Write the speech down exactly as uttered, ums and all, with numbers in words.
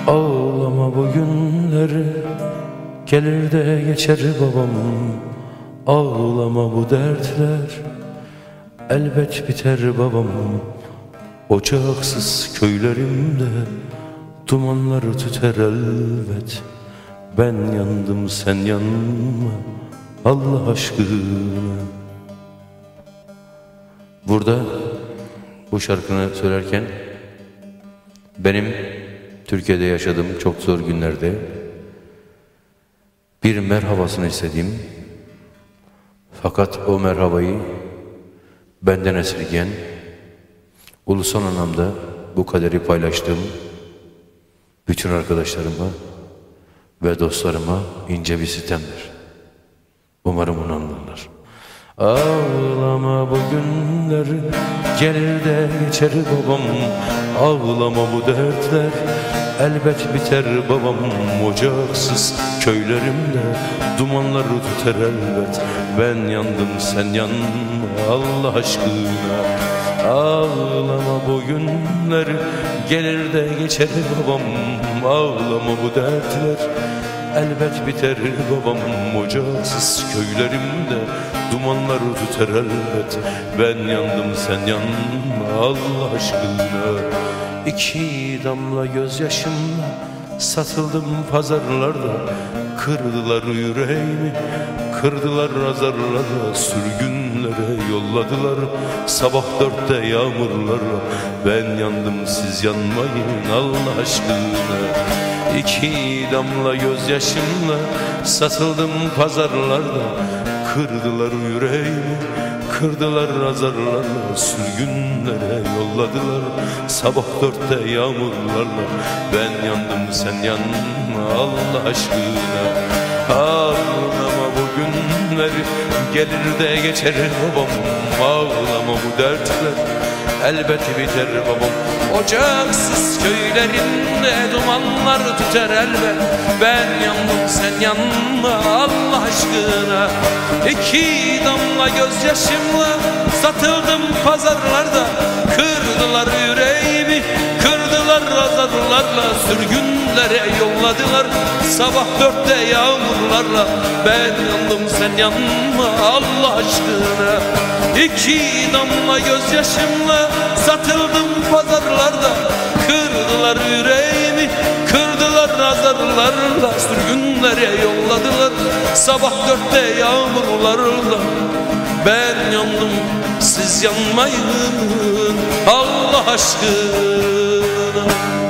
Ağlama bu günleri, gelir de geçer babam. Ağlama bu dertler, elbet biter babam. Ocaksız köylerimde dumanları tüter elbet. Ben yandım sen yanma Allah aşkına. Burada bu şarkını söylerken benim Türkiye'de yaşadığım çok zor günlerde bir merhabasını istediğim, fakat o merhabayı benden esirgeyen, ulusal anlamda bu kaderi paylaştığım bütün arkadaşlarıma ve dostlarıma ince bir sitemdir. Umarım onu anlarlar. Ağlama bu günleri, gelir de geçer babam. Ağlama bu dertler, elbet biter babam. Ocaksız köylerimde dumanları tüter elbet. Ben yandım sen yanma Allah aşkına. Ağlama bu günleri, gelir de geçer babam. Ağlama bu dertler, elbet biter babam. Ocaksız köylerimde dumanlar tüter elbet. Ben yandım sen yanma Allah aşkına. İki damla gözyaşımla satıldım pazarlarda. Kırdılar yüreğimi, kırdılar azarlara. Sürgünlere yolladılar sabah dörtte yağmurlara. Ben yandım siz yanmayın Allah aşkına. İki damla gözyaşımla satıldım pazarlarda. Kırdılar yüreğimi, kırdılar azarlarla. Sürgünlere yolladılar sabah dörtte yağmurlarla. Ben yandım sen yanma Allah aşkına. Ağlama bu günleri, gelir de geçer babam. Ağlama bu dertler, elbet biter babam. Ocaksız köylerinde dumanlar tüter elbet. Ben yandım sen yanma Allah aşkına. İki damla gözyaşımla satıldım pazarlarda. Kırdılar yüreğimi, kırdılar azarlarla. Sürgünlere yolladılar sabah dörtte yağmurlarla. Ben yandım sen yanma Allah aşkına. İki damla gözyaşımla satıldım pazarlarda. Kırdılar yüreğimi, kırdılar azarlarla. Sürgünlere yolladılar sabah dörtte yağmurlarla. Ben yandım siz yanmayın Allah aşkına.